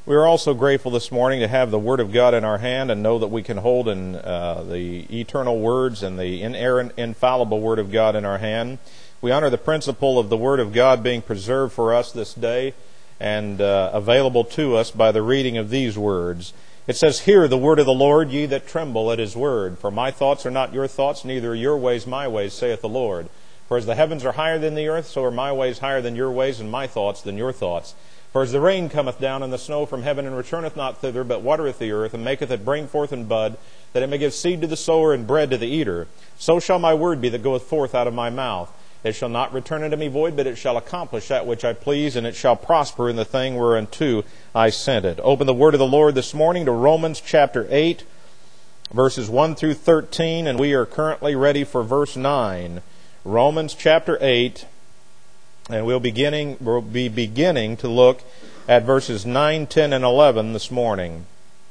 We are also grateful this morning to have the Word of God in our hand and know that we can hold in the eternal words and the inerrant, infallible Word of God in our hand. We honor the principle of the Word of God being preserved for us this day and available to us by the reading of these words. It says, "Hear the word of the Lord, ye that tremble at His word. For my thoughts are not your thoughts, neither are your ways my ways, saith the Lord. For as the heavens are higher than the earth, so are my ways higher than your ways, and my thoughts than your thoughts. For as the rain cometh down and the snow from heaven, and returneth not thither, but watereth the earth, and maketh it bring forth and bud, that it may give seed to the sower and bread to the eater, so shall my word be that goeth forth out of my mouth. It shall not return unto me void, but it shall accomplish that which I please, and it shall prosper in the thing whereunto I sent it." Open the word of the Lord this morning to Romans chapter 8, verses 1 through 13, and we are currently ready for verse 9. Romans chapter 8, and we'll be beginning to look at verses 9, 10, and 11 this morning.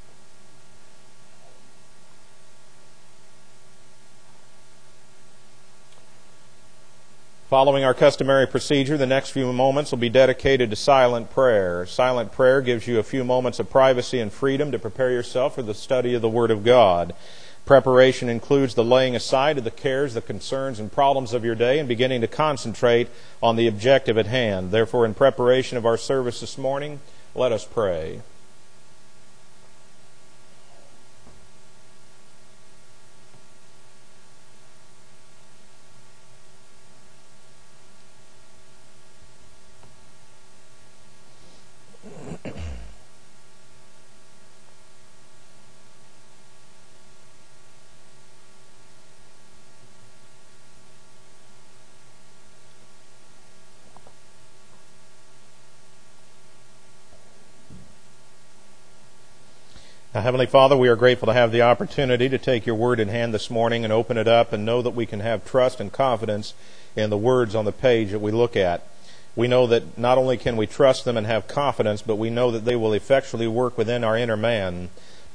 Following our customary procedure, the next few moments will be dedicated to silent prayer. Silent prayer gives you a few moments of privacy and freedom to prepare yourself for the study of the Word of God. Preparation includes the laying aside of the cares, the concerns, and problems of your day and beginning to concentrate on the objective at hand. Therefore, in preparation of our service this morning, let us pray. Now, Heavenly Father, we are grateful to have the opportunity to take your word in hand this morning and open it up and know that we can have trust and confidence in the words on the page that we look at. We know that not only can we trust them and have confidence, but we know that they will effectually work within our inner man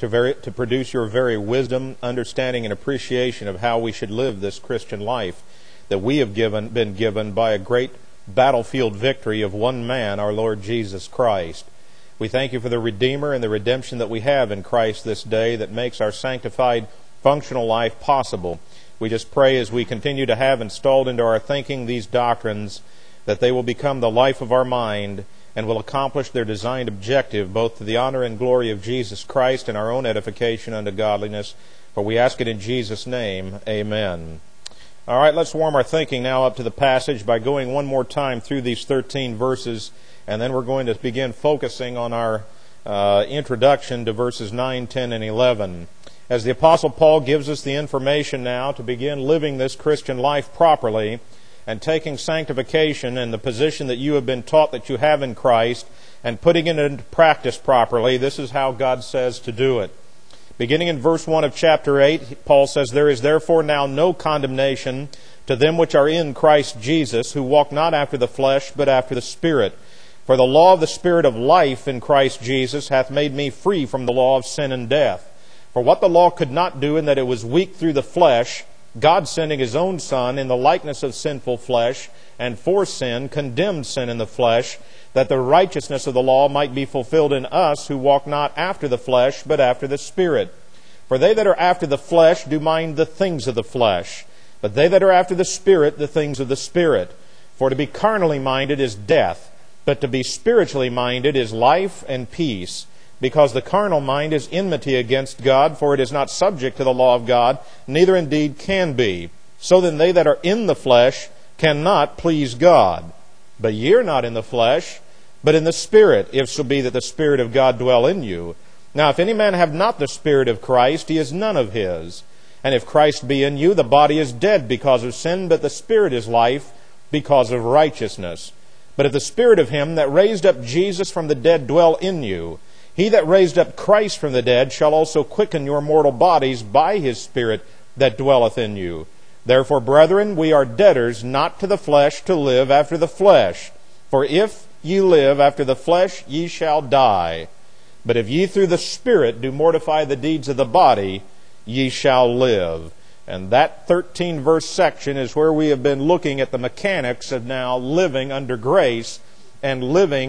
to produce your very wisdom, understanding, and appreciation of how we should live this Christian life that we have been given by a great battlefield victory of one man, our Lord Jesus Christ. We thank you for the Redeemer and the redemption that we have in Christ this day that makes our sanctified, functional life possible. We just pray as we continue to have installed into our thinking these doctrines that they will become the life of our mind and will accomplish their designed objective, both to the honor and glory of Jesus Christ and our own edification unto godliness. For we ask it in Jesus' name. Amen. All right, let's warm our thinking now up to the passage by going one more time through these 13 verses. And then we're going to begin focusing on our introduction to verses 9, 10, and 11. As the Apostle Paul gives us the information now to begin living this Christian life properly and taking sanctification and the position that you have been taught that you have in Christ and putting it into practice properly, this is how God says to do it. Beginning in verse 1 of chapter 8, Paul says, "There is therefore now no condemnation to them which are in Christ Jesus, who walk not after the flesh, but after the Spirit. For the law of the Spirit of life in Christ Jesus hath made me free from the law of sin and death. For what the law could not do in that it was weak through the flesh, God sending His own Son in the likeness of sinful flesh, and for sin condemned sin in the flesh, that the righteousness of the law might be fulfilled in us who walk not after the flesh, but after the Spirit. For they that are after the flesh do mind the things of the flesh, but they that are after the Spirit the things of the Spirit. For to be carnally minded is death, but to be spiritually minded is life and peace, because the carnal mind is enmity against God, for it is not subject to the law of God, neither indeed can be. So then they that are in the flesh cannot please God. But ye are not in the flesh, but in the Spirit, if so be that the Spirit of God dwell in you. Now if any man have not the Spirit of Christ, he is none of His. And if Christ be in you, the body is dead because of sin, but the Spirit is life because of righteousness. But if the Spirit of Him that raised up Jesus from the dead dwell in you, He that raised up Christ from the dead shall also quicken your mortal bodies by His Spirit that dwelleth in you. Therefore, brethren, we are debtors not to the flesh to live after the flesh. For if ye live after the flesh, ye shall die. But if ye through the Spirit do mortify the deeds of the body, ye shall live." And that 13-verse section is where we have been looking at the mechanics of now living under grace and living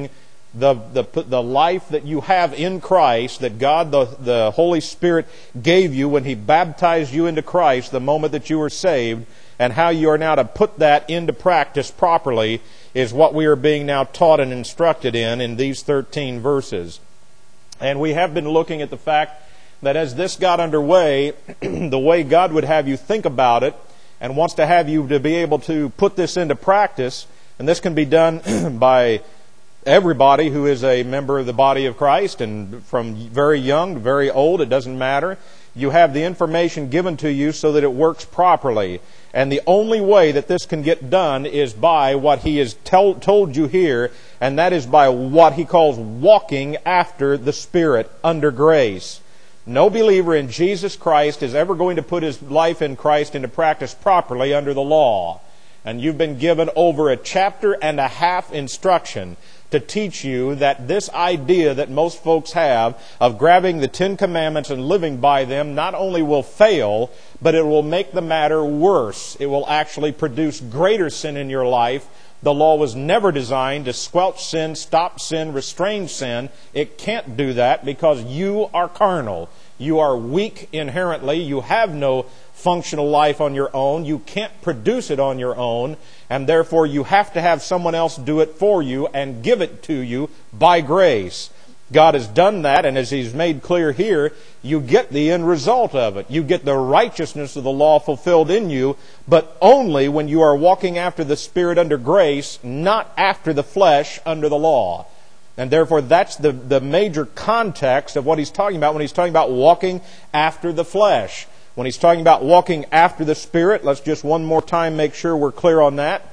the life that you have in Christ, that God the Holy Spirit gave you when He baptized you into Christ the moment that you were saved, and how you are now to put that into practice properly, is what we are being now taught and instructed in these 13 verses. And we have been looking at the fact that as this got underway, the way God would have you think about it and wants to have you to be able to put this into practice, and this can be done by everybody who is a member of the body of Christ, and from very young to very old, it doesn't matter. You have the information given to you so that it works properly. And the only way that this can get done is by what He has told you here, and that is by what He calls walking after the Spirit under grace. No believer in Jesus Christ is ever going to put his life in Christ into practice properly under the law. And you've been given over a chapter and a half instruction to teach you that this idea that most folks have of grabbing the 10 Commandments and living by them not only will fail, but it will make the matter worse. It will actually produce greater sin in your life. The law was never designed to squelch sin, stop sin, restrain sin. It can't do that because you are carnal. You are weak inherently. You have no functional life on your own. You can't produce it on your own, and therefore you have to have someone else do it for you and give it to you by grace. God has done that, and as He's made clear here, you get the end result of it. You get the righteousness of the law fulfilled in you, but only when you are walking after the Spirit under grace, not after the flesh under the law. And therefore that's the major context of what He's talking about when He's talking about walking after the flesh. When He's talking about walking after the Spirit, let's just one more time make sure we're clear on that.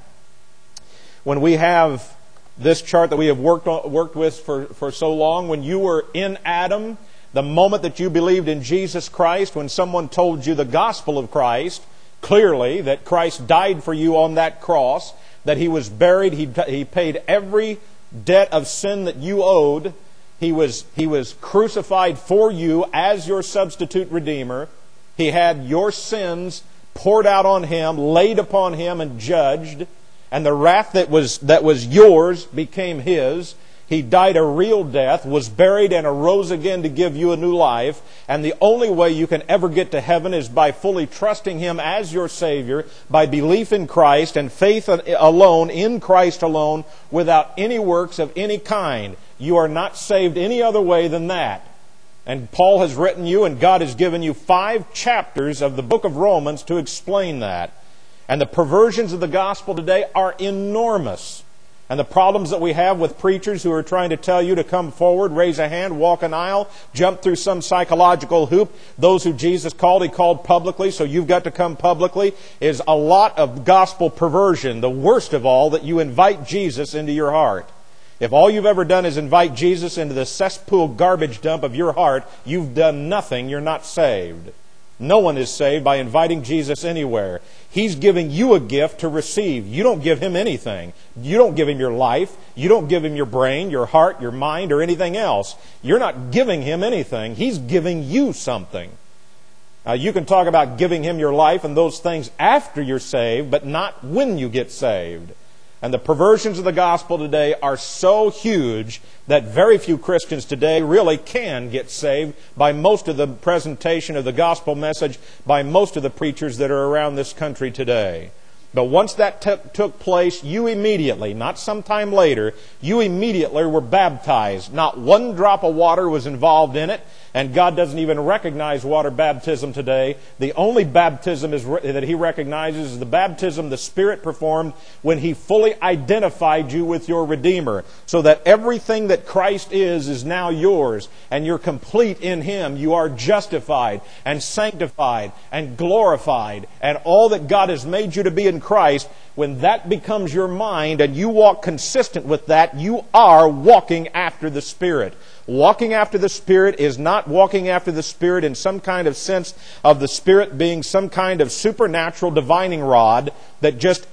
When we have this chart that we have worked with for so long, when you were in Adam, the moment that you believed in Jesus Christ, when someone told you the gospel of Christ, clearly that Christ died for you on that cross, that He was buried, He paid every debt of sin that you owed, He was crucified for you as your substitute redeemer, He had your sins poured out on Him, laid upon Him and judged, and the wrath that was yours became His. He died a real death, was buried, and arose again to give you a new life. And the only way you can ever get to heaven is by fully trusting Him as your Savior, by belief in Christ and faith alone, in Christ alone, without any works of any kind. You are not saved any other way than that. And Paul has written you, and God has given you 5 chapters of the book of Romans to explain that. And the perversions of the gospel today are enormous. And the problems that we have with preachers who are trying to tell you to come forward, raise a hand, walk an aisle, jump through some psychological hoop. Those who Jesus called, He called publicly, so you've got to come publicly, is a lot of gospel perversion. The worst of all, that you invite Jesus into your heart. If all you've ever done is invite Jesus into the cesspool garbage dump of your heart, you've done nothing. You're not saved. No one is saved by inviting Jesus anywhere. He's giving you a gift to receive. You don't give Him anything. You don't give Him your life. You don't give Him your brain, your heart, your mind, or anything else. You're not giving Him anything. He's giving you something. Now, you can talk about giving Him your life and those things after you're saved, but not when you get saved. And the perversions of the gospel today are so huge that very few Christians today really can get saved by most of the presentation of the gospel message by most of the preachers that are around this country today. But once that took place, you immediately, not sometime later, you immediately were baptized. Not one drop of water was involved in it, and God doesn't even recognize water baptism today. The only baptism that He recognizes is the baptism the Spirit performed when He fully identified you with your Redeemer, so that everything that Christ is now yours, and you're complete in Him. You are justified and sanctified and glorified, and all that God has made you to be in Christ. When that becomes your mind and you walk consistent with that, you are walking after the Spirit. Walking after the Spirit is not walking after the Spirit in some kind of sense of the Spirit being some kind of supernatural divining rod that just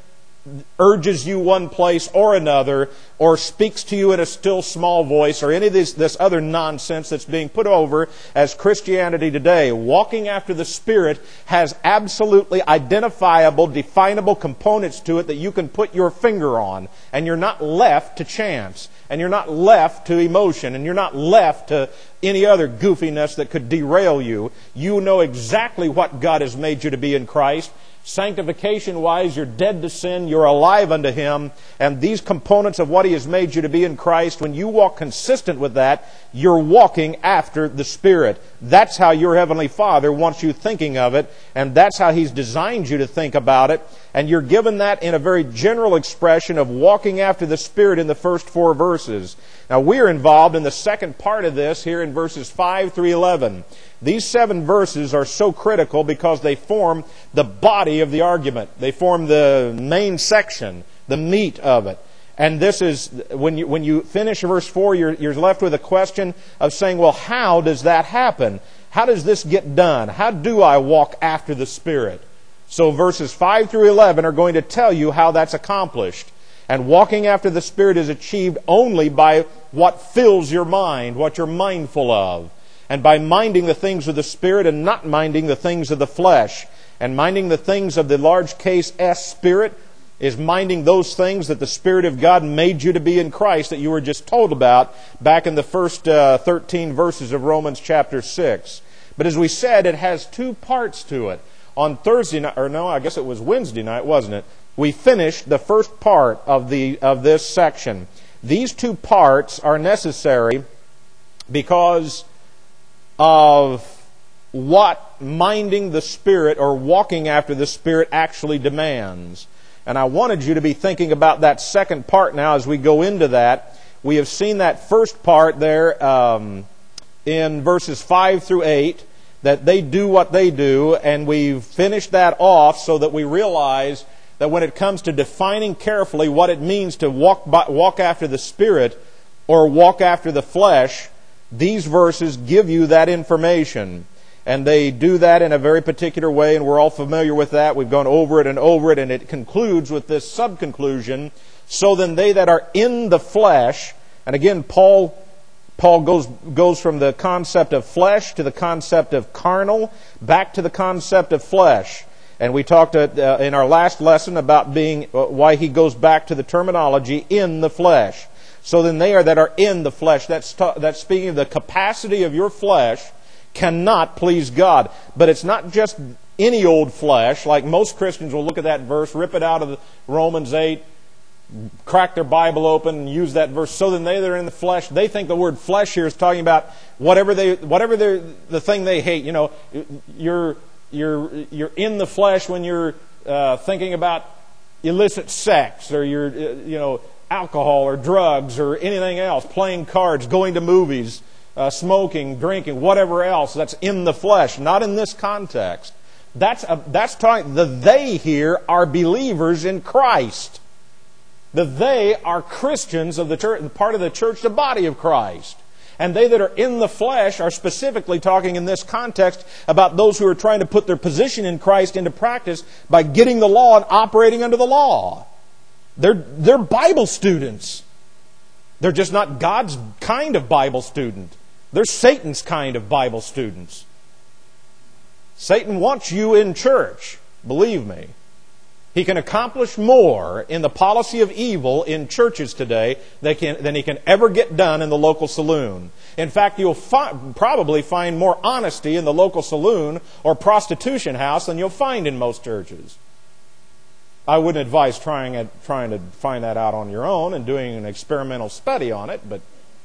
urges you one place or another, or speaks to you in a still small voice, or any of this other nonsense that's being put over as Christianity today. Walking after the Spirit has absolutely identifiable, definable components to it that you can put your finger on, and you're not left to chance, and you're not left to emotion, and you're not left to any other goofiness that could derail you. You know exactly what God has made you to be in Christ. Sanctification-wise, you're dead to sin, you're alive unto Him, and these components of what He has made you to be in Christ, when you walk consistent with that, you're walking after the Spirit. That's how your Heavenly Father wants you thinking of it, and that's how He's designed you to think about it, and you're given that in a very general expression of walking after the Spirit in the first 4 verses. Now, we're involved in the second part of this here in verses 5 through 11. These 7 verses are so critical because they form the body of the argument. They form the main section, the meat of it. And this is, when you finish verse 4, you're left with a question of saying, well, how does that happen? How does this get done? How do I walk after the Spirit? So verses 5 through 11 are going to tell you how that's accomplished. And walking after the Spirit is achieved only by what fills your mind, what you're mindful of. And by minding the things of the Spirit and not minding the things of the flesh. And minding the things of the large case S Spirit is minding those things that the Spirit of God made you to be in Christ that you were just told about back in the first 13 verses of Romans chapter 6. But as we said, it has 2 parts to it. On Thursday night, or no, I guess it was Wednesday night, wasn't it? We finished the first part of this section. These 2 parts are necessary because of what minding the Spirit or walking after the Spirit actually demands. And I wanted you to be thinking about that second part now as we go into that. We have seen that first part there in verses 5 through 8, that they do what they do, and we've finished that off so that we realize that when it comes to defining carefully what it means to walk after the Spirit or walk after the flesh, these verses give you that information. And they do that in a very particular way, and we're all familiar with that. We've gone over it, and it concludes with this sub-conclusion. So then they that are in the flesh, and again, Paul goes from the concept of flesh to the concept of carnal, back to the concept of flesh. And we talked in our last lesson about why he goes back to the terminology in the flesh. So then they that are in the flesh, that's speaking of the capacity of your flesh, cannot please God. But it's not just any old flesh, like most Christians will look at that verse, rip it out of Romans 8, crack their Bible open and use that verse. So then they that are in the flesh, they think the word flesh here is talking about whatever the thing they hate. You know, you're in the flesh when you're thinking about illicit sex, or you're alcohol or drugs or anything else, playing cards, going to movies, smoking, drinking, whatever else. That's in the flesh, not in this context. That's talking. The they here are believers in Christ. The they are Christians of the church, part of the church, the body of Christ. And they that are in the flesh are specifically talking in this context about those who are trying to put their position in Christ into practice by getting the law and operating under the law. They're Bible students. They're just not God's kind of Bible student. They're Satan's kind of Bible students. Satan wants you in church, believe me. He can accomplish more in the policy of evil in churches today than he can ever get done in the local saloon. In fact, you'll probably find more honesty in the local saloon or prostitution house than you'll find in most churches. I wouldn't advise trying to find that out on your own and doing an experimental study on it, but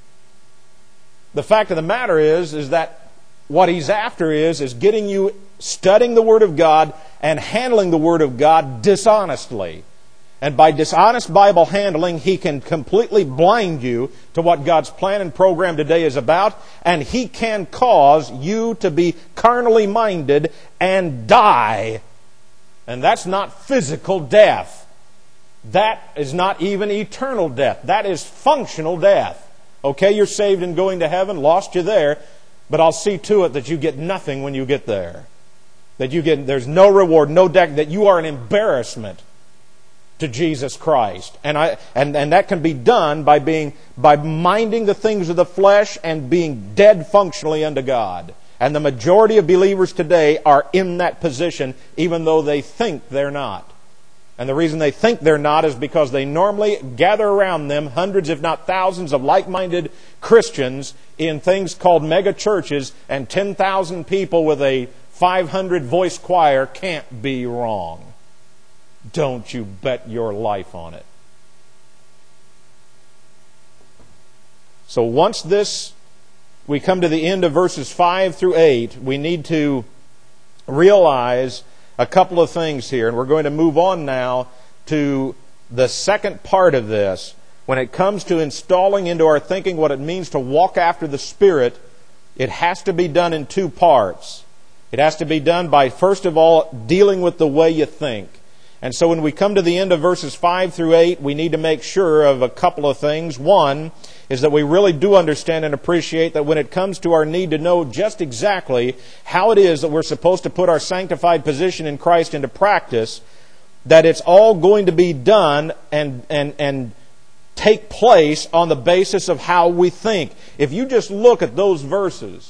the fact of the matter is that what he's after is getting you studying the Word of God and handling the Word of God dishonestly. And by dishonest Bible handling, he can completely blind you to what God's plan and program today is about, and he can cause you to be carnally minded and die. And that's not physical death. That is not even eternal death. That is functional death. Okay, you're saved and going to heaven, lost you there, but I'll see to it that you get nothing when you get there. There's no reward, no deck, that you are an embarrassment to Jesus Christ. And that can be done by minding the things of the flesh and being dead functionally unto God. And the majority of believers today are in that position, even though they think they're not. And the reason they think they're not is because they normally gather around them hundreds, if not thousands, of like-minded Christians in things called mega churches, and 10,000 people with a 500-voice choir can't be wrong. Don't you bet your life on it. So once we come to the end of verses 5 through 8, we need to realize a couple of things here. And we're going to move on now to the second part of this. When it comes to installing into our thinking what it means to walk after the Spirit, it has to be done in two parts. It has to be done by, first of all, dealing with the way you think. And so when we come to the end of verses 5 through 8, we need to make sure of a couple of things. One is that we really do understand and appreciate that when it comes to our need to know just exactly how it is that we're supposed to put our sanctified position in Christ into practice, that it's all going to be done and take place on the basis of how we think. If you just look at those verses,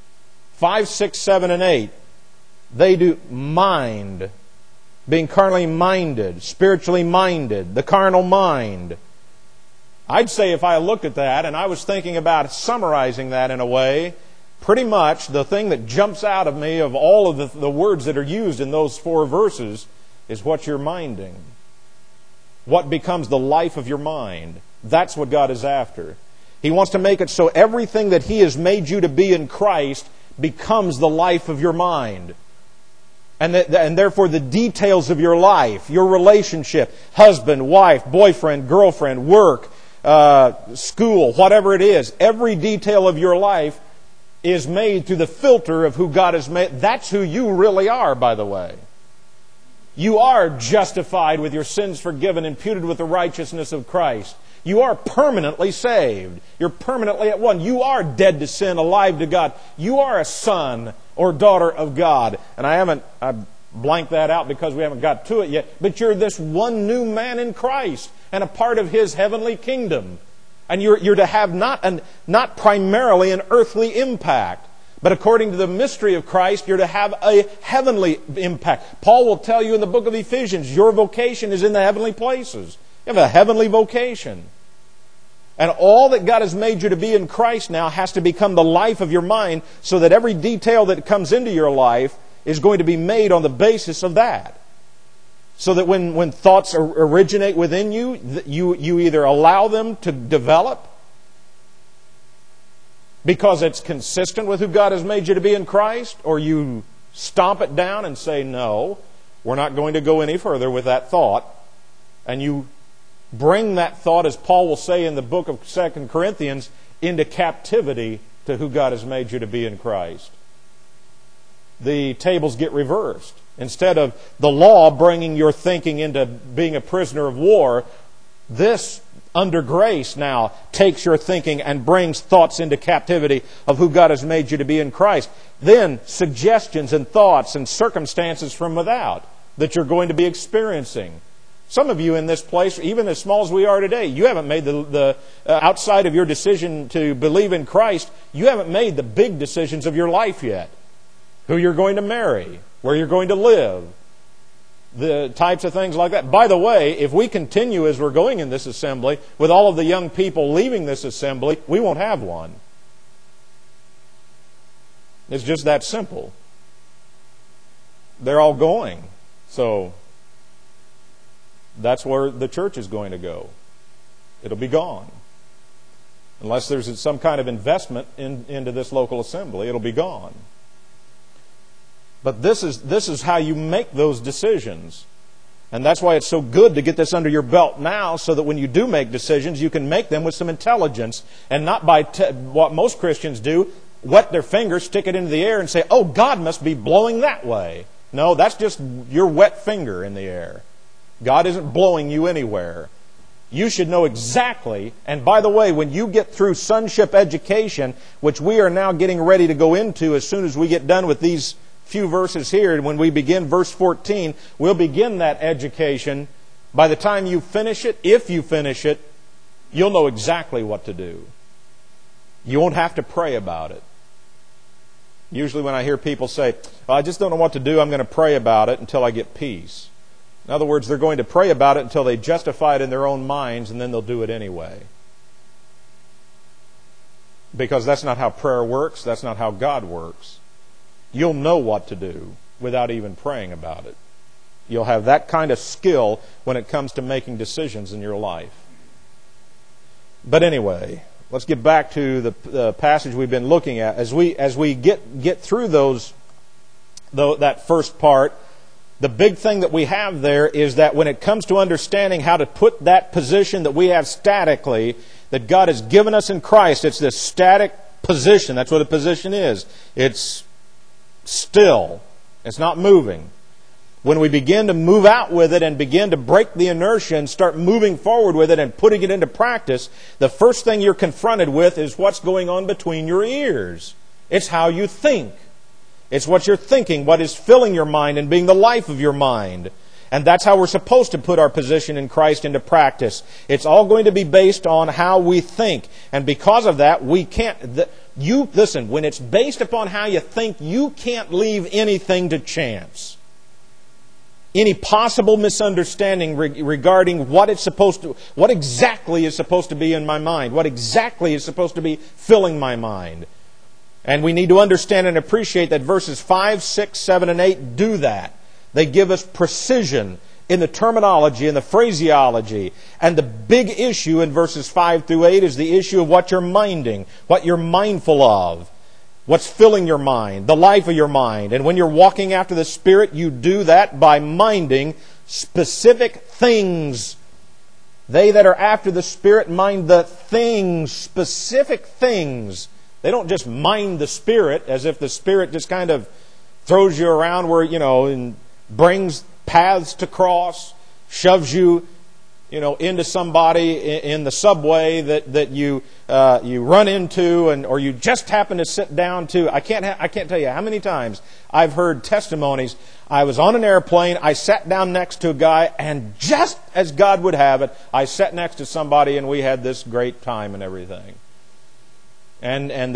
5, 6, 7, and 8, they do mind. Being carnally minded, spiritually minded, the carnal mind. I'd say if I looked at that and I was thinking about summarizing that in a way, pretty much the thing that jumps out of me of all of the words that are used in those 4 verses is what you're minding. What becomes the life of your mind. That's what God is after. He wants to make it so everything that He has made you to be in Christ becomes the life of your mind. And therefore the details of your life, your relationship, husband, wife, boyfriend, girlfriend, work, school, whatever it is, every detail of your life is made through the filter of who God has made. That's who you really are, by the way. You are justified with your sins forgiven, imputed with the righteousness of Christ. You are permanently saved. You're permanently at one. You are dead to sin, alive to God. You are a son or daughter of God. And I blanked that out because we haven't got to it yet. But you're this one new man in Christ and a part of His heavenly kingdom. And you're to have not primarily an earthly impact, but according to the mystery of Christ, you're to have a heavenly impact. Paul will tell you in the book of Ephesians, your vocation is in the heavenly places. You have a heavenly vocation. And all that God has made you to be in Christ now has to become the life of your mind, so that every detail that comes into your life is going to be made on the basis of that. So that when thoughts originate within you, you either allow them to develop because it's consistent with who God has made you to be in Christ, or you stomp it down and say, no, we're not going to go any further with that thought. And you bring that thought, as Paul will say in the book of 2 Corinthians, into captivity to who God has made you to be in Christ. The tables get reversed. Instead of the law bringing your thinking into being a prisoner of war, this, under grace now, takes your thinking and brings thoughts into captivity of who God has made you to be in Christ. Then, suggestions and thoughts and circumstances from without that you're going to be experiencing. Some of you in this place, even as small as we are today, you haven't made the outside of your decision to believe in Christ, you haven't made the big decisions of your life yet. Who you're going to marry, where you're going to live, the types of things like that. By the way, if we continue as we're going in this assembly, with all of the young people leaving this assembly, we won't have one. It's just that simple. They're all going. So that's where the church is going to go. It'll be gone. Unless there's some kind of investment into this local assembly, it'll be gone. But this is how you make those decisions. And that's why it's so good to get this under your belt now, so that when you do make decisions, you can make them with some intelligence, and not by what most Christians do, wet their fingers, stick it into the air, and say, oh, God must be blowing that way. No, that's just your wet finger in the air. God isn't blowing you anywhere. You should know exactly, and by the way, when you get through sonship education, which we are now getting ready to go into as soon as we get done with these few verses here, and when we begin verse 14, we'll begin that education By the time you finish it, if you finish it, you'll know exactly what to do. You won't have to pray about it. Usually when I hear people say, I just don't know what to do, I'm going to pray about it until I get peace. In other words, they're going to pray about it until they justify it in their own minds, and then they'll do it anyway. Because that's not how prayer works. That's not how God works. You'll know what to do without even praying about it. You'll have that kind of skill when it comes to making decisions in your life. But anyway, let's get back to the passage we've been looking at. As we get through that first part, the big thing that we have there is that when it comes to understanding how to put that position that we have statically, that God has given us in Christ, it's this static position. That's what a position is. It's still. It's not moving. When we begin to move out with it and begin to break the inertia and start moving forward with it and putting it into practice, the first thing you're confronted with is what's going on between your ears. It's how you think. It's what you're thinking, what is filling your mind and being the life of your mind. And that's how we're supposed to put our position in Christ into practice. It's all going to be based on how we think. And because of that, we can't... Listen, when it's based upon how you think, you can't leave anything to chance. Any possible misunderstanding regarding what exactly is supposed to be in my mind, what exactly is supposed to be filling my mind. And we need to understand and appreciate that verses 5, 6, 7, and 8 do that. They give us precision in the terminology and the phraseology. And the big issue in verses 5 through 8 is the issue of what you're minding, what you're mindful of, what's filling your mind, the life of your mind. And when you're walking after the Spirit, you do that by minding specific things. They that are after the Spirit mind the things, specific things. They don't just mind the Spirit as if the Spirit just kind of throws you around where, and brings paths to cross, shoves you, into somebody in the subway that you run into, or you just happen to sit down to. I can't tell you how many times I've heard testimonies. I was on an airplane, I sat down next to a guy, and just as God would have it, I sat next to somebody and we had this great time and everything. And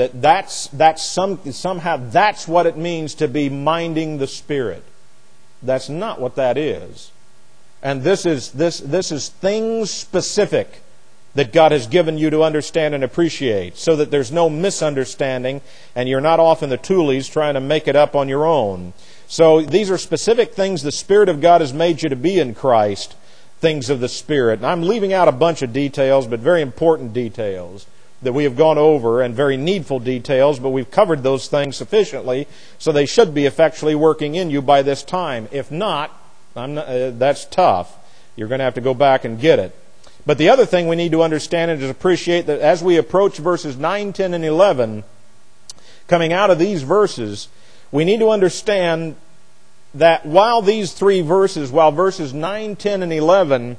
somehow that's what it means to be minding the Spirit. That's not what that is. And this is things specific that God has given you to understand and appreciate, so that there's no misunderstanding and you're not off in the toolies trying to make it up on your own. So these are specific things the Spirit of God has made you to be in Christ, things of the Spirit. And I'm leaving out a bunch of details, but very important details that we have gone over, and very needful details, but we've covered those things sufficiently, so they should be effectually working in you by this time. If not, that's tough. You're going to have to go back and get it. But the other thing we need to understand and is appreciate that as we approach verses 9, 10, and 11, coming out of these verses, we need to understand that while verses 9, 10, and 11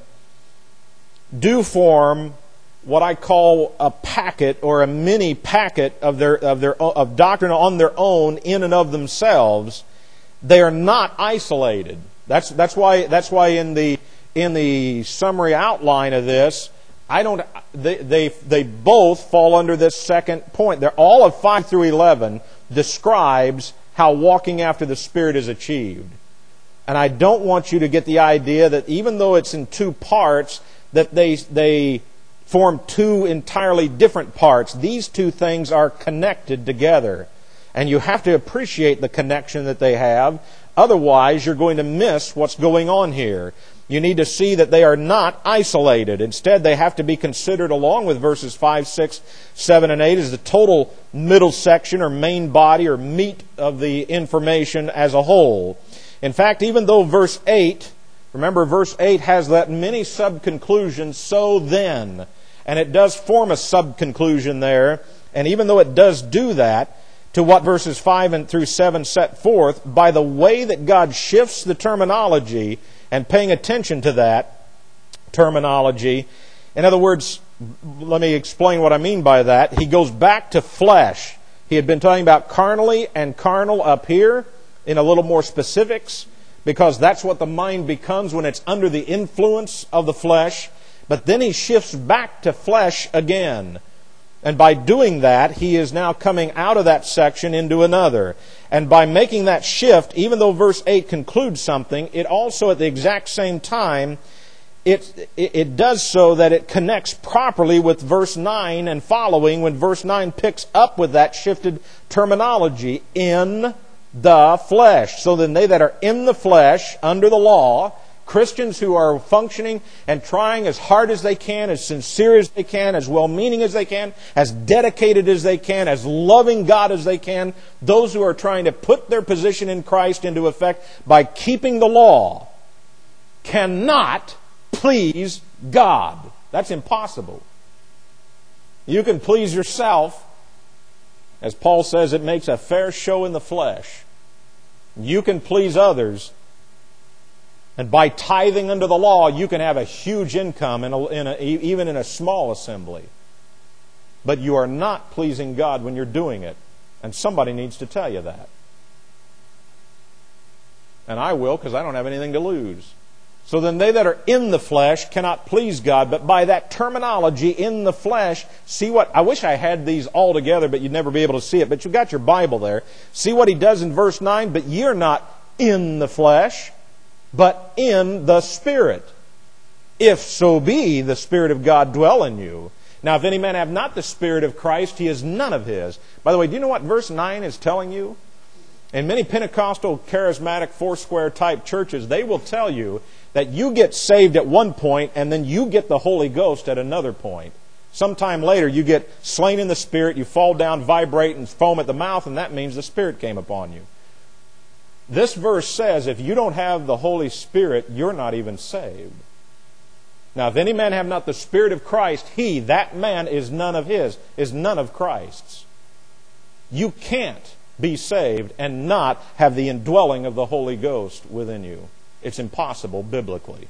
do form what I call a packet or a mini packet of doctrine on their own in and of themselves, they are not isolated. That's why in the summary outline of this, they both fall under this second point. They're all of 5 through 11 describes how walking after the Spirit is achieved. And I don't want you to get the idea that even though it's in two parts, that they form two entirely different parts. These two things are connected together. And you have to appreciate the connection that they have. Otherwise, you're going to miss what's going on here. You need to see that they are not isolated. Instead, they have to be considered along with verses 5, 6, 7, and 8 as the total middle section or main body or meat of the information as a whole. In fact, even though verse 8, remember verse 8 has that many sub-conclusions, so then, and it does form a sub-conclusion there, and even though it does do that, to what verses 5 and through 7 set forth, by the way that God shifts the terminology and paying attention to that terminology. In other words, let me explain what I mean by that. He goes back to flesh. He had been talking about carnally and carnal up here in a little more specifics. because that's what the mind becomes when it's under the influence of the flesh. But then he shifts back to flesh again. And by doing that, he is now coming out of that section into another. And by making that shift, even though verse 8 concludes something, it also at the exact same time, it does so that it connects properly with verse 9 and following, when verse 9 picks up with that shifted terminology, in the flesh. So then they that are in the flesh, under the law, Christians who are functioning and trying as hard as they can, as sincere as they can, as well-meaning as they can, as dedicated as they can, as loving God as they can, those who are trying to put their position in Christ into effect by keeping the law, cannot please God. That's impossible. You can please yourself. As Paul says, it makes a fair show in the flesh. You can please others. And by tithing under the law, you can have a huge income even in a small assembly. But you are not pleasing God when you're doing it. And somebody needs to tell you that. And I will, because I don't have anything to lose. So then they that are in the flesh cannot please God. But by that terminology, in the flesh, see what... I wish I had these all together, but you'd never be able to see it. But you've got your Bible there. See what he does in verse 9? But ye are not in the flesh, but in the Spirit, if so be the Spirit of God dwell in you. Now, if any man have not the Spirit of Christ, he is none of his. By the way, do you know what verse 9 is telling you? In many Pentecostal, charismatic, foursquare type churches, they will tell you that you get saved at one point and then you get the Holy Ghost at another point. Sometime later, you get slain in the Spirit, you fall down, vibrate, and foam at the mouth, and that means the Spirit came upon you. This verse says if you don't have the Holy Spirit, you're not even saved. Now, if any man have not the Spirit of Christ, he, that man, is none of his, is none of Christ's. You can't be saved and not have the indwelling of the Holy Ghost within you. It's impossible biblically.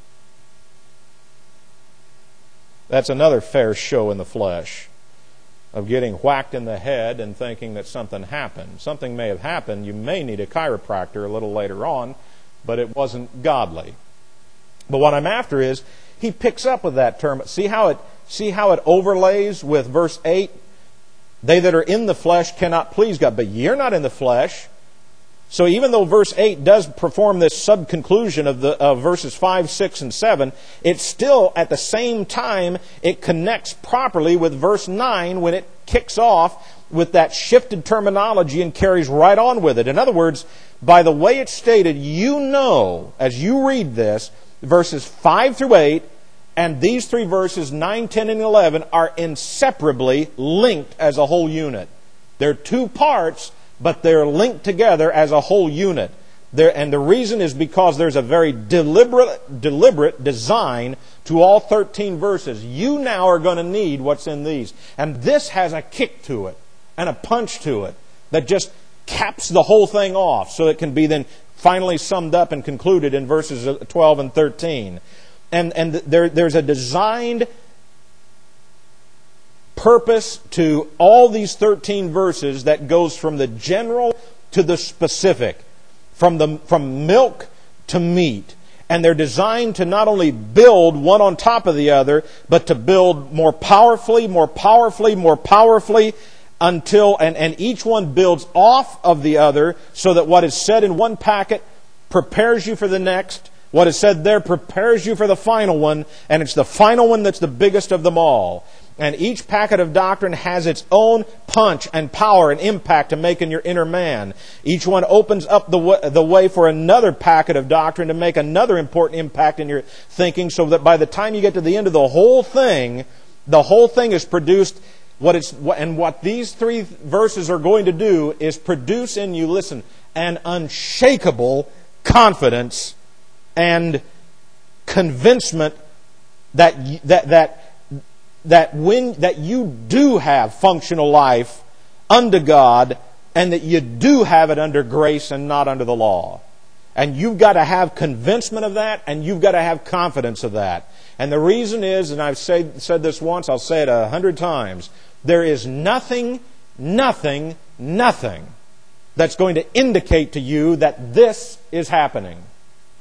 That's another fair show in the flesh of getting whacked in the head and thinking that something happened. Something may have happened. You may need a chiropractor a little later on, but it wasn't godly. But what I'm after is, he picks up with that term. See how it overlays with verse 8? They that are in the flesh cannot please God. But you're not in the flesh. So even though verse 8 does perform this sub-conclusion of verses 5, 6, and 7, it's still, at the same time, it connects properly with verse 9 when it kicks off with that shifted terminology and carries right on with it. In other words, by the way it's stated, you know, as you read this, verses 5 through 8, and these three verses, 9, 10, and 11, are inseparably linked as a whole unit. They're two parts, but they're linked together as a whole unit. And the reason is because there's a very deliberate design to all 13 verses. You now are going to need what's in these. And this has a kick to it and a punch to it that just caps the whole thing off so it can be then finally summed up and concluded in verses 12 and 13. And there's a designed purpose to all these 13 verses that goes from the general to the specific, from milk to meat. And they're designed to not only build one on top of the other, but to build more powerfully, until, and each one builds off of the other, so that what is said in one packet prepares you for the next. What is said there prepares you for the final one, and it's the final one that's the biggest of them all. And each packet of doctrine has its own punch and power and impact to make in your inner man. Each one opens up the way for another packet of doctrine to make another important impact in your thinking, so that by the time you get to the end of the whole thing is produced. What these three verses are going to do is produce in you, listen, an unshakable confidence and convincement that you do have functional life unto God, and that you do have it under grace and not under the law. And you've got to have convincement of that, and you've got to have confidence of that. And the reason is, and I've said this once, I'll say it 100 times, there is nothing that's going to indicate to you that this is happening.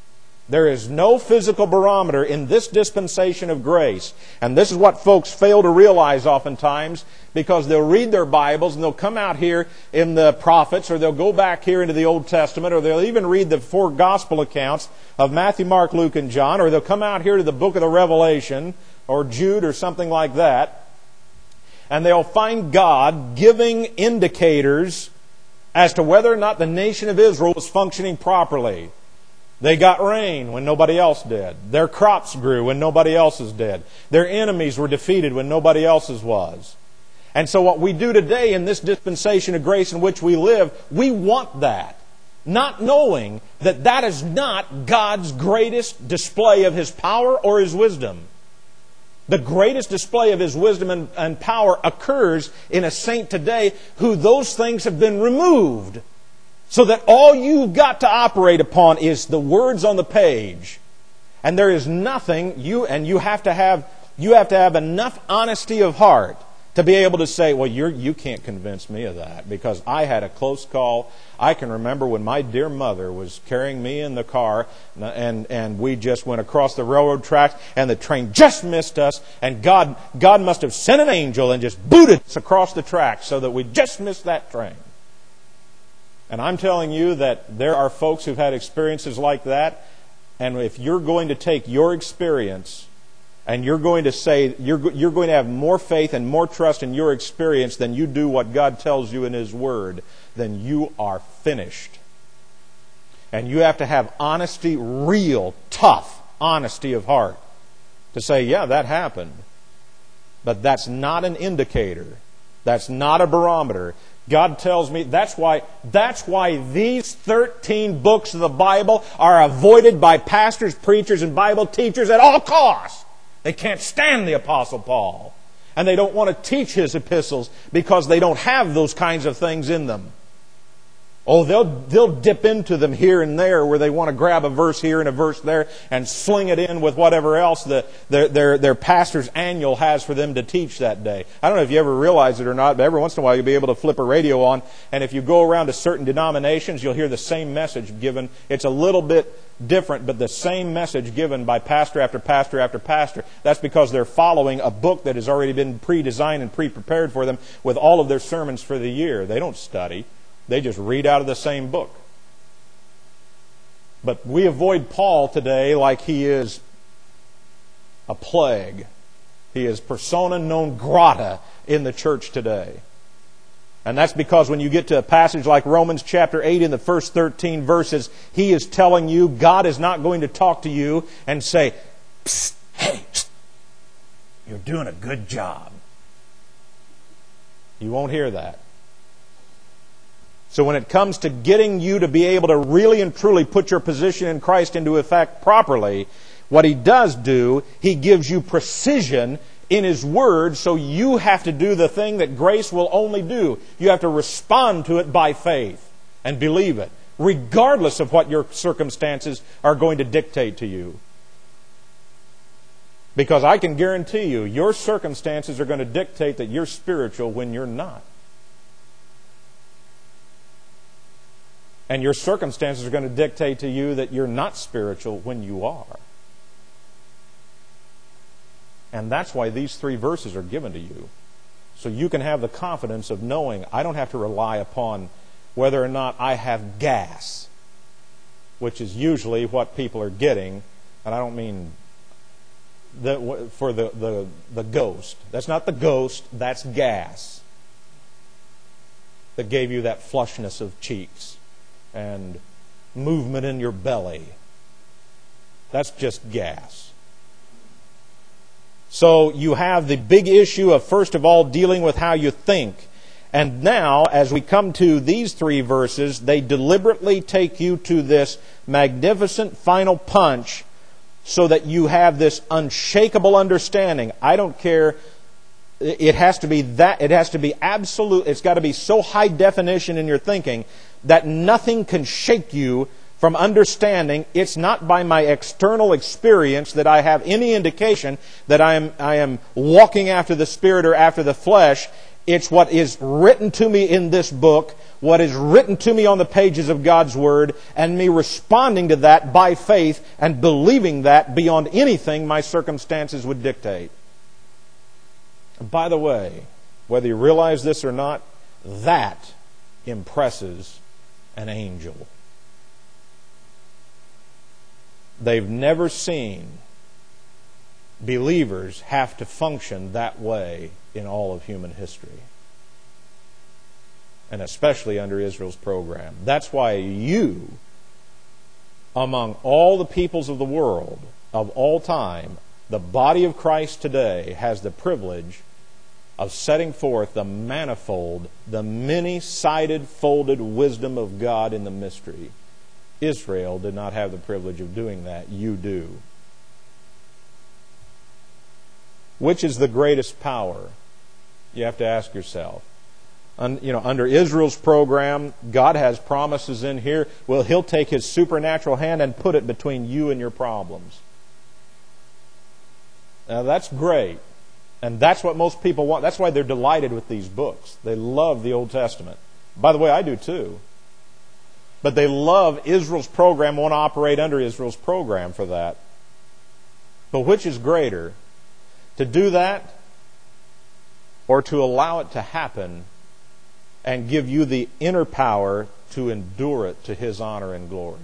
There is no physical barometer in this dispensation of grace. And this is what folks fail to realize oftentimes, because they'll read their Bibles and they'll come out here in the prophets, or they'll go back here into the Old Testament, or they'll even read the 4 gospel accounts of Matthew, Mark, Luke, and John, or they'll come out here to the book of the Revelation, or Jude, or something like that, and they'll find God giving indicators as to whether or not the nation of Israel was functioning properly. They got rain when nobody else did. Their crops grew when nobody else's did. Their enemies were defeated when nobody else's was. And so what we do today in this dispensation of grace in which we live, we want that. Not knowing that that is not God's greatest display of His power or His wisdom. The greatest display of His wisdom and power occurs in a saint today who those things have been removed. So that all you've got to operate upon is the words on the page. And there is nothing, you have to have enough honesty of heart to be able to say, well, you can't convince me of that, because I had a close call. I can remember when my dear mother was carrying me in the car, and we just went across the railroad tracks, and the train just missed us, and God must have sent an angel and just booted us across the tracks so that we just missed that train. And I'm telling you that there are folks who've had experiences like that, and if you're going to take your experience and you're going to say you're going to have more faith and more trust in your experience than you do what God tells you in His Word, then you are finished. And you have to have honesty, real, tough honesty of heart to say, yeah, that happened. But that's not an indicator. That's not a barometer. God tells me that's why these 13 books of the Bible are avoided by pastors, preachers, and Bible teachers at all costs. They can't stand the Apostle Paul. And they don't want to teach his epistles because they don't have those kinds of things in them. Oh, they'll dip into them here and there where they want to grab a verse here and a verse there and sling it in with whatever else their pastor's annual has for them to teach that day. I don't know if you ever realize it or not, but every once in a while you'll be able to flip a radio on, and if you go around to certain denominations, you'll hear the same message given. It's a little bit different, but the same message given by pastor after pastor after pastor. That's because they're following a book that has already been pre-designed and pre-prepared for them with all of their sermons for the year. They don't study. They just read out of the same book. But we avoid Paul today like he is a plague. He is persona non grata in the church today. And that's because when you get to a passage like Romans chapter 8 in the first 13 verses, he is telling you God is not going to talk to you and say, psst, hey, psst, you're doing a good job. You won't hear that. So when it comes to getting you to be able to really and truly put your position in Christ into effect properly, what He does do, He gives you precision in His Word, so you have to do the thing that grace will only do. You have to respond to it by faith and believe it, regardless of what your circumstances are going to dictate to you. Because I can guarantee you, your circumstances are going to dictate that you're spiritual when you're not. And your circumstances are going to dictate to you that you're not spiritual when you are. And that's why these 3 verses are given to you. So you can have the confidence of knowing I don't have to rely upon whether or not I have gas, which is usually what people are getting. And I don't mean for the ghost. That's not the ghost, that's gas that gave you that flushness of cheeks and movement in your belly. That's just gas. So you have the big issue of, first of all, dealing with how you think. And now, as we come to these 3 verses, they deliberately take you to this magnificent final punch so that you have this unshakable understanding. I don't care. It has to be that. It has to be absolute. It's got to be so high definition in your thinking that nothing can shake you from understanding. It's not by my external experience that I have any indication that I am walking after the Spirit or after the flesh. It's what is written to me in this book, what is written to me on the pages of God's Word, and me responding to that by faith and believing that beyond anything my circumstances would dictate. And by the way, whether you realize this or not, that impresses an angel. They've never seen believers have to function that way in all of human history. And especially under Israel's program. That's why you, among all the peoples of the world, of all time, the body of Christ today has the privilege of setting forth the manifold, the many-sided, folded wisdom of God in the mystery. Israel did not have the privilege of doing that. You do. Which is the greatest power? You have to ask yourself. Under Israel's program, God has promises in here. Well, He'll take His supernatural hand and put it between you and your problems. Now, that's great. And that's what most people want. That's why they're delighted with these books. They love the Old Testament. By the way, I do too. But they love Israel's program, want to operate under Israel's program for that. But which is greater? To do that or to allow it to happen and give you the inner power to endure it to His honor and glory?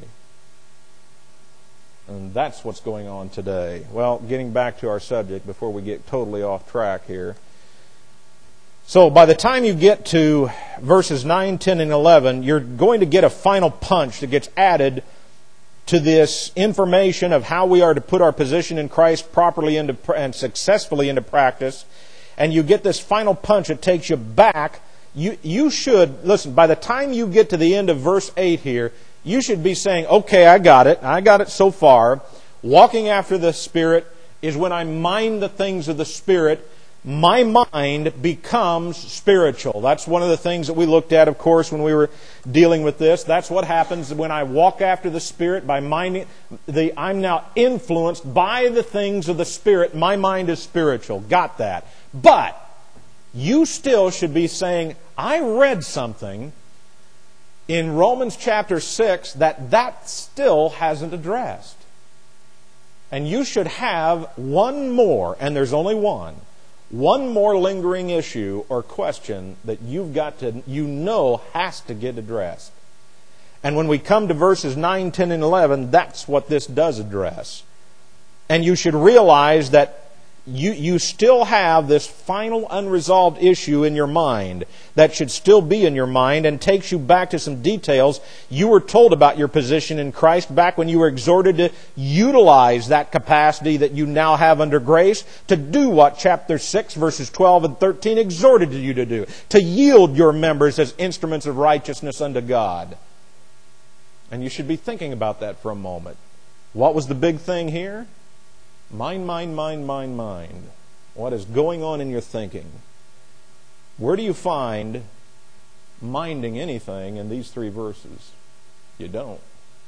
And that's what's going on today. Well, getting back to our subject before we get totally off track here. So by the time you get to verses 9, 10, and 11, you're going to get a final punch that gets added to this information of how we are to put our position in Christ properly and successfully into practice. And you get this final punch that takes you back. You should, listen, by the time you get to the end of verse 8 here, you should be saying, okay, I got it. I got it so far. Walking after the Spirit is when I mind the things of the Spirit. My mind becomes spiritual. That's one of the things that we looked at, of course, when we were dealing with this. That's what happens when I walk after the Spirit by minding. I'm now influenced by the things of the Spirit. My mind is spiritual. Got that. But you still should be saying, I read something in Romans chapter 6 that still hasn't addressed. And you should have one more, and there's only one more lingering issue or question that you've got to, has to get addressed. And when we come to verses 9, 10, and 11, that's what this does address. And you should realize that you still have this final unresolved issue in your mind that should still be in your mind and takes you back to some details you were told about your position in Christ back when you were exhorted to utilize that capacity that you now have under grace to do what chapter 6 verses 12 and 13 exhorted you to do, to yield your members as instruments of righteousness unto God. And you should be thinking about that for a moment. What was the big thing here? Mind. What is going on in your thinking? Where do you find minding anything in these 3 verses? You don't.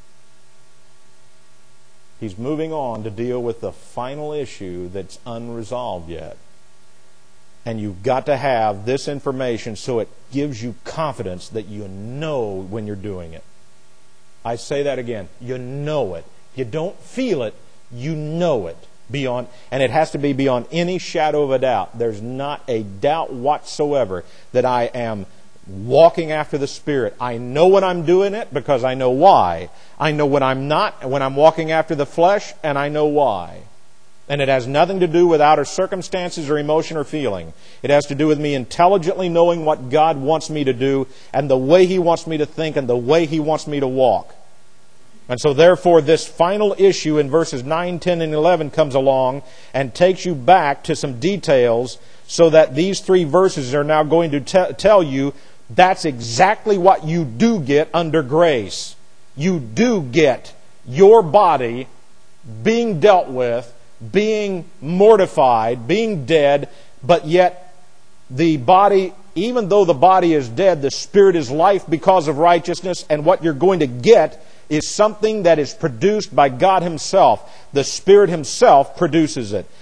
He's moving on to deal with the final issue that's unresolved yet. And you've got to have this information so it gives you confidence that you know when you're doing it. I say that again. You know it. You don't feel it. You know it. And it has to be beyond any shadow of a doubt. There's not a doubt whatsoever that I am walking after the Spirit. I know when I'm doing it because I know why. I know when I'm not, when I'm walking after the flesh, and I know why. And it has nothing to do with outer circumstances or emotion or feeling. It has to do with me intelligently knowing what God wants me to do and the way He wants me to think and the way He wants me to walk. And so therefore this final issue in verses 9, 10, and 11 comes along and takes you back to some details so that these 3 verses are now going to tell you that's exactly what you do get under grace. You do get your body being dealt with, being mortified, being dead, but yet the body, even though the body is dead, the Spirit is life because of righteousness, and what you're going to get is something that is produced by God Himself. The Spirit Himself produces it.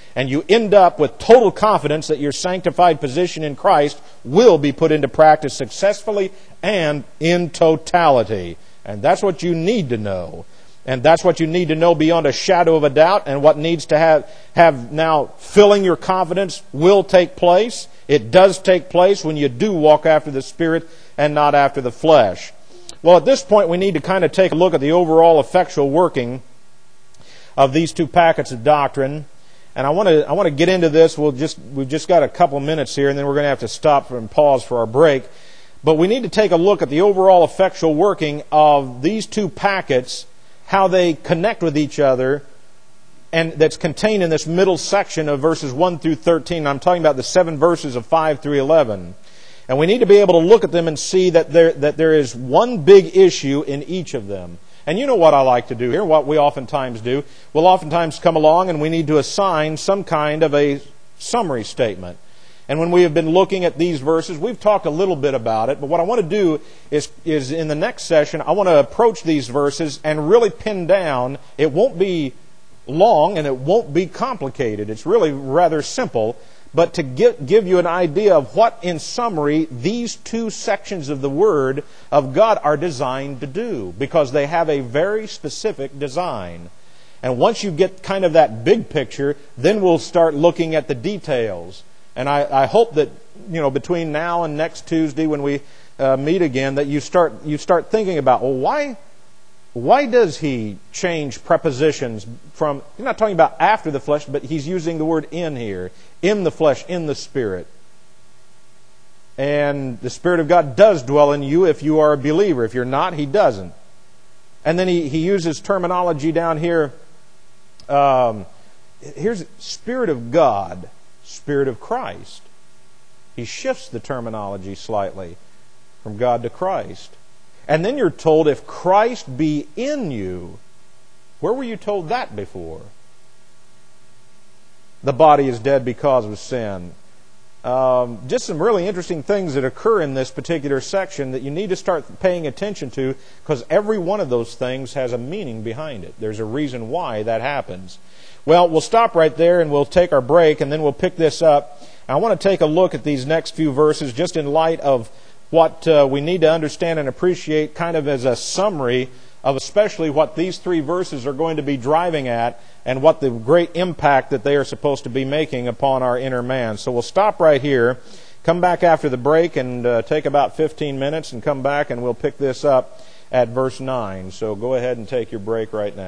And you end up with total confidence that your sanctified position in Christ will be put into practice successfully and in totality. And that's what you need to know. And that's what you need to know beyond a shadow of a doubt. And what needs to have now filling your confidence will take place. It does take place when you do walk after the Spirit and not after the flesh. Well, at this point, we need to kind of take a look at the overall effectual working of these two packets of doctrine. And I want to get into this. We've just got a couple minutes here, and then we're going to have to stop and pause for our break. But we need to take a look at the overall effectual working of these two packets, how they connect with each other, and that's contained in this middle section of verses 1 through 13. I'm talking about the 7 verses of 5 through 11. And we need to be able to look at them and see that there is one big issue in each of them. And you know what I like to do here, what we oftentimes do. We'll oftentimes come along and we need to assign some kind of a summary statement. And when we have been looking at these verses, we've talked a little bit about it. But what I want to do is in the next session, I want to approach these verses and really pin down. It won't be long and it won't be complicated. It's really rather simple. But to give you an idea of what, in summary, these two sections of the Word of God are designed to do. Because they have a very specific design. And once you get kind of that big picture, then we'll start looking at the details. And I hope that, between now and next Tuesday when we meet again, that you start thinking about, well, why does he change prepositions from, he's not talking about after the flesh, but he's using the word in here. In the flesh, in the Spirit. And the Spirit of God does dwell in you if you are a believer. If you're not, He doesn't. And then he uses terminology down here. Here's Spirit of God, Spirit of Christ. He shifts the terminology slightly from God to Christ. And then you're told, if Christ be in you, where were you told that before? The body is dead because of sin. Just some really interesting things that occur in this particular section that you need to start paying attention to, because every one of those things has a meaning behind it. There's a reason why that happens. Well, we'll stop right there and we'll take our break and then we'll pick this up. I want to take a look at these next few verses just in light of what we need to understand and appreciate, kind of as a summary of especially what these 3 verses are going to be driving at and what the great impact that they are supposed to be making upon our inner man. So we'll stop right here, come back after the break and take about 15 minutes and come back and we'll pick this up at verse 9. So go ahead and take your break right now.